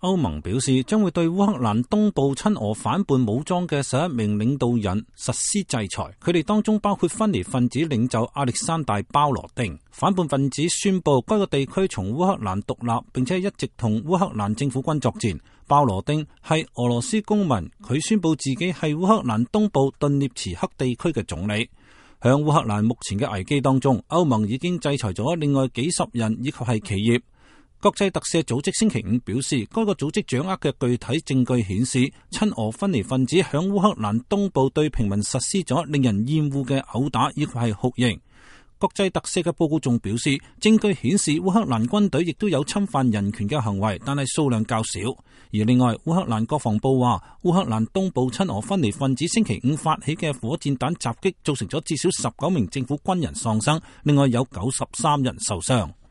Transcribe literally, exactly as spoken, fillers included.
歐盟表示將會對烏克蘭東部親俄反叛武裝嘅十一名領導人實施制裁，佢哋當中包括分離分子領袖亞歷山大·鮑羅丁。反叛分子宣布該個地區從烏克蘭獨立，並且一直同烏克蘭政府軍作戰。鮑羅丁係俄羅斯公民，佢宣布自己係烏克蘭東部頓涅茨克地區嘅總理。響烏克蘭目前嘅危機當中，歐盟已經制裁咗另外幾十人以及係企業。國際特赦組織星期五表示，該個組織掌握嘅具體證據顯示，親俄分離分子響烏克蘭東部對平民實施咗令人厭惡嘅毆打以及係酷刑。國際特赦嘅報告仲表示，證據顯示烏克蘭軍隊亦都有侵犯人權嘅行為，但係數量較少。而另外，烏克蘭國防部話，烏克蘭東部親俄分離分子星期五發起嘅火箭彈襲擊，造成咗至少十九名政府軍人喪生，另外有九十三人受傷。